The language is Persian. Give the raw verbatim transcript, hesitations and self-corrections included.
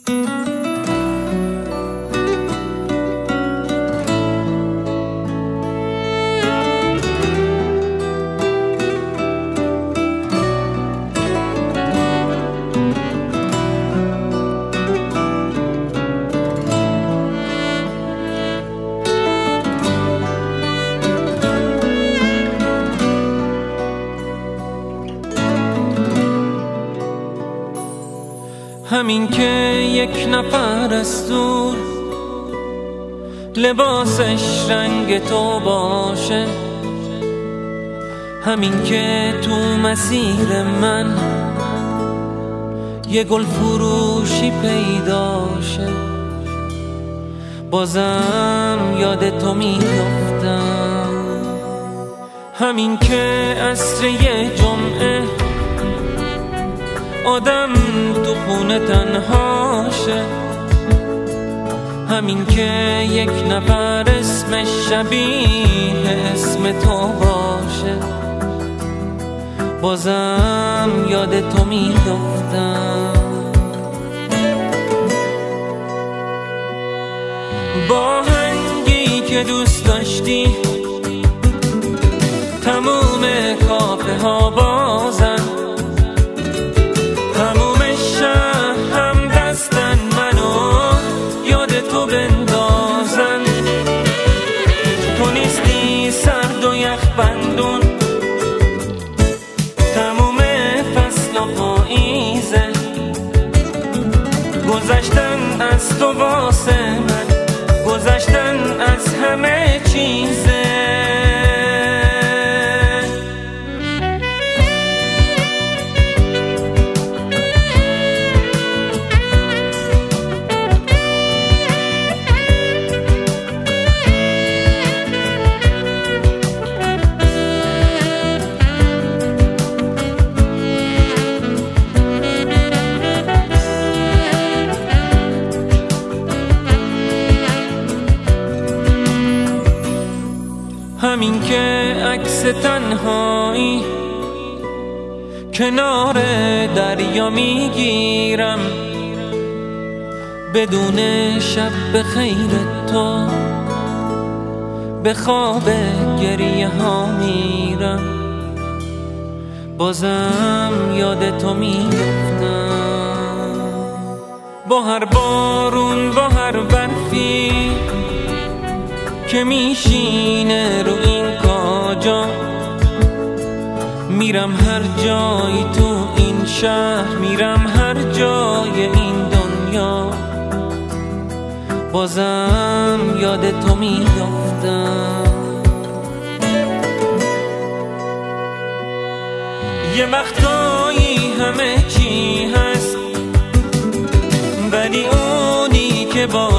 همین که یک نفر از دور لباسش رنگ تو باشه، همین که تو مسیر من یه گل فروشی پیداشه، بازم یاد تو میافتم. همین که عصر یه جمعه آدم تو خونه تنهاشه، همین که یک نفر اسمش شبیه اسم تو باشه، بازم یاد تو میافتم. با هنگی که دوست داشتی تموم کافه ها بازن، تموم شهر هم دستن منو یاد تو بندازن. تو نیستی سرد و یخ بندون، تموم فصل و پاییزه، گذشتن از تو واسه من، گذشتن از همه چیزه. همین که عکس تنهایی کنار دریا میگیرم، بدون شب به خیر تو به خواب گریه ها میرم، بازم یاد تو میافتم. با هر بارون با هر برفی که میشینه رو این کاجا، میرم هر جایی تو این شهر، میرم هر جای این دنیا، بازم یاد تو میافتم. یه وقتایی همه چی هست، ولی اونی که با